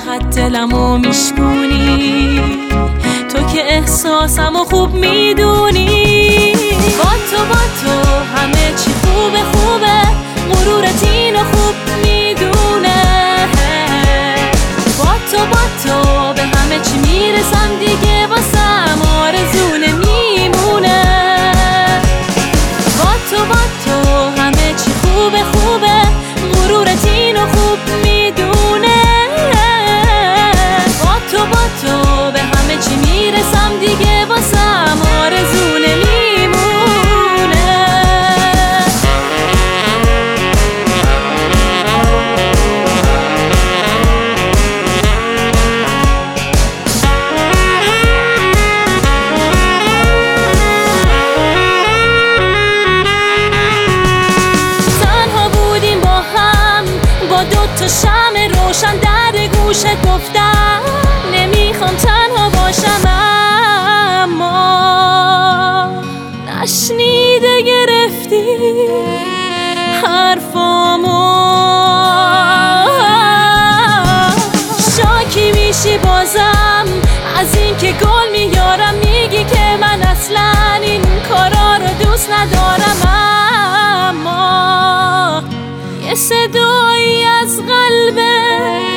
راحت دلمو میشکونی، تو که احساسمو خوب میدونی. با تو همه چی خوبه خوبه، مرورت اینو خوب میدونه. با تو به همه چی میرسم دیگه، واسم آرزو نمیمونه. با تو همه چی خوبه خوبه، مرورت اینو خوب میدونه. با تو به همه چی میرسم دیگه، واسم آرزو نمیمونه. تنها بودیم با هم، با دوتا شمع روشن در گوشت گفتم نمیخوام تنها باشم، اما نشنیده گرفتی حرفامو. شاکی میشی بازم از این که گل میارم، میگی که من اصلا این کارا رو دوست ندارم، اما یه صدایی از قلبه